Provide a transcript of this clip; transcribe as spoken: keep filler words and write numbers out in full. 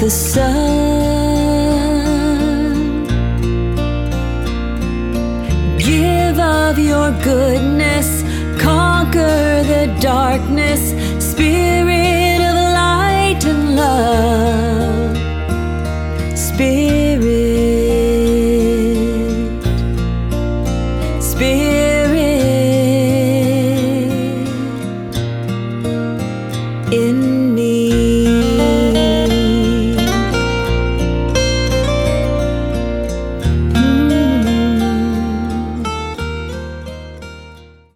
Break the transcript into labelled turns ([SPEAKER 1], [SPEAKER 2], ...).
[SPEAKER 1] the sun. Give of your goodness, conquer the darkness, Spirit